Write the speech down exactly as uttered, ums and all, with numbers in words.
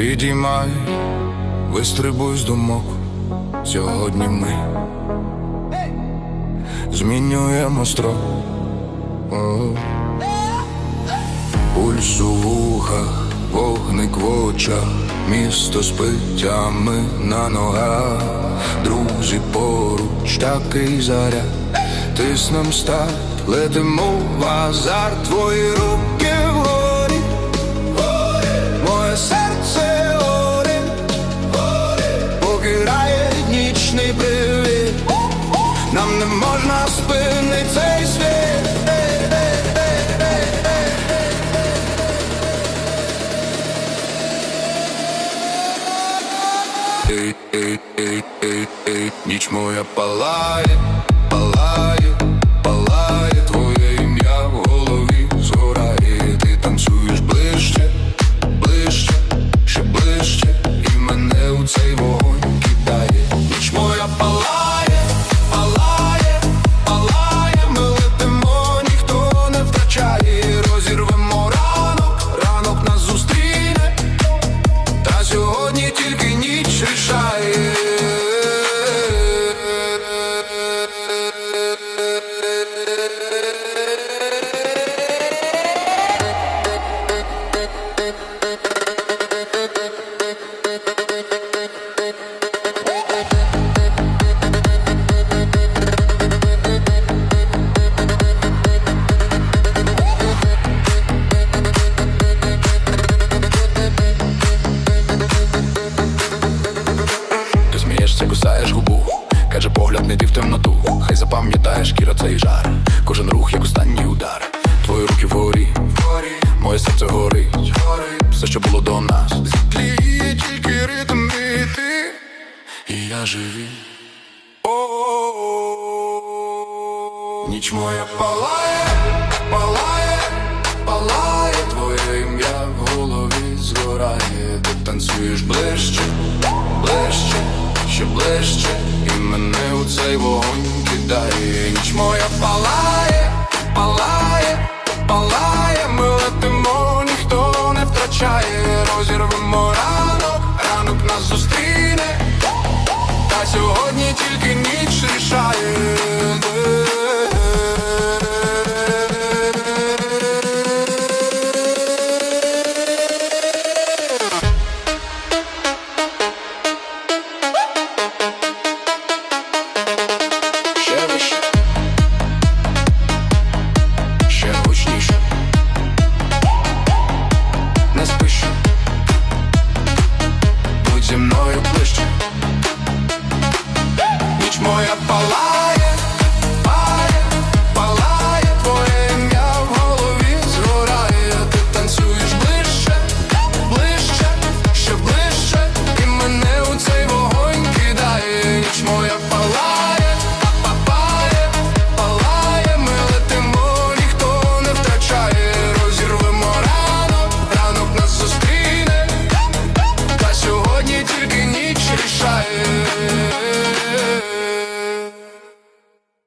Підіймай, вистрибуй з думок. Сьогодні ми змінюємо строк. О. Пульс у вухах, вогник в очах, місто спить, а ми на ногах. Друзі поруч, такий заряд, тиснем старт, летимо в азарт. Твої руки вгорі, моє серце горить, поки грає нічний привіт. Нам не можна спинити цей світ. Ей, ей, ей, ей, ей, ніч моя палає, палає, палає, твоє ім'я в голові згорає. Ти танцюєш ближче, ближче, ще ближче, і мене у цей вогонь кидає. Ніч моя палає, палає, палає, ми летимо, ніхто не втрачає. Розірвемо ранок, ранок нас зустріне, та сьогодні тільки ніч рішає. Кусаєш губу, каже погляд, не йди в темноту. Хай запам'ятаєш шкіра цей жар, кожен рух як останній удар. Твої руки вгорі, моє серце горить, все, що було до нас, тліє тільки ритм і ти, і я живий. Ніч моя палає, палає, палає, твоє ім'я в голові згорає. Ти танцюєш ближче, ближче, ще ближче, і мене у цей вогонь кидає. Ніч моя палає, палає, палає, ми летимо, ніхто не втрачає. Розірвемо ранок, ранок нас зустріне, та сьогодні тільки ніч рішає.